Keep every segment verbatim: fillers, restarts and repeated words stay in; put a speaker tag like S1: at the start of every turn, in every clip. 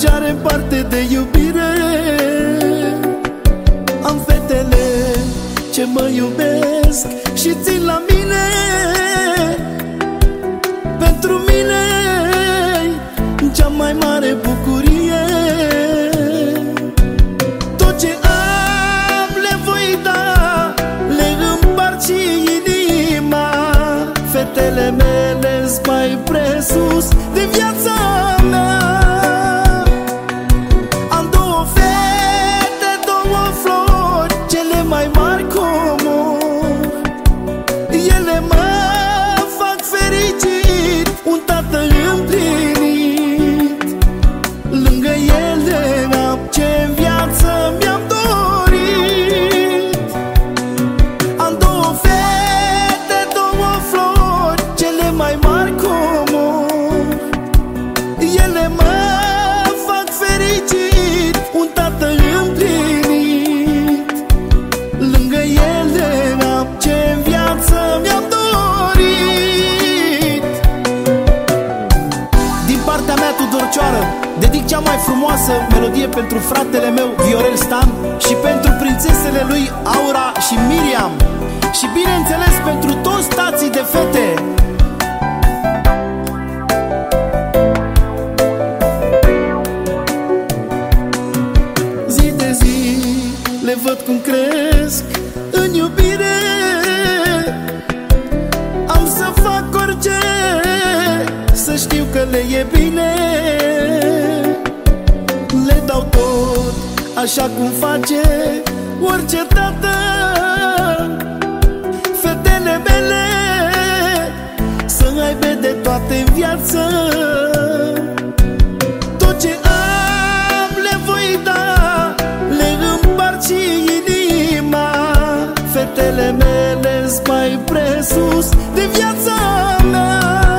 S1: ce are parte de iubire. Am fetele ce mă iubesc și țin la mine. Pentru mine cea mai mare bucurie. Tot ce am le voi da, le împart și inima. Fetele mele-s mai presus de viața mea. Am două fete, două flori, cele mai mari comori. Ele mă fac fericit, un tată împlinit. Lângă ele am ce-n viață mi-am dorit. Am două fete, două flori, cele mai mari comori. Ele mă fac fericit, un tată împlinit. Lângă ele am ce-n viață mi-am dorit. Din partea mea, Tudorcioară, dedic cea mai frumoasă melodie pentru fratele meu, Viorel Stan, și pentru prințesele lui, Aura și Miriam. Și bineînțeles pentru toți tații de fete. Zi de zi le văd cum cresc în iubire. Am să fac orice, să știu că le e bine. Le dau tot așa cum face orice tată. Fetele mele să aibă de toate în viață. Tot ce am le voi da, le împart și inima. Fetele mele-s mai presus de viața mea.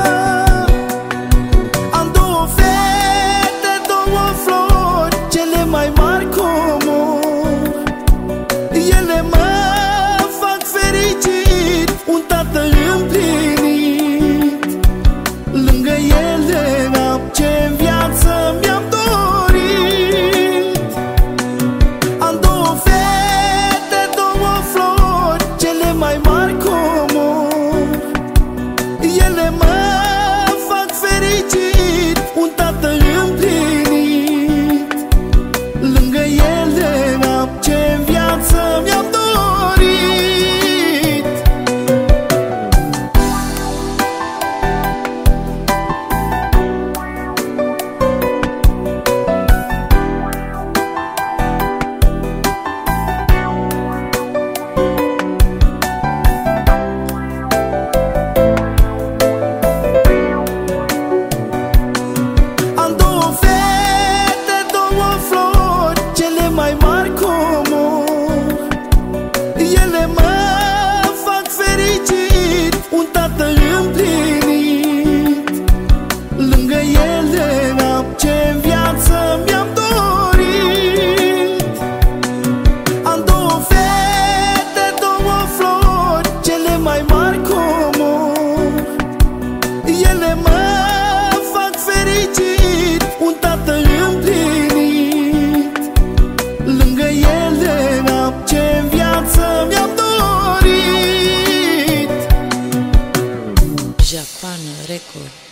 S1: Am două fete, două flori, cele mai mari comori. Ele mă fac fericit, un tată împlinit. Lângă ele am ce-n viață mi-am dorit. Am două fete, două flori, cele mai mari comori. Ele mă fac fericit, un tată împlinit. Lângă ele am ce-n viață mi-am dorit. Am două fete, două flori, cele mai mari comori. Ele mă fac fericit, un tată împlinit. Lângă ele am ce-n viață mi-am dorit. Am două fete, două flori, cele mai mari comori. Ele mă fac fericit, un tată împlinit. Lângă ele am ce-n viață mi-am dorit.
S2: Japan Record.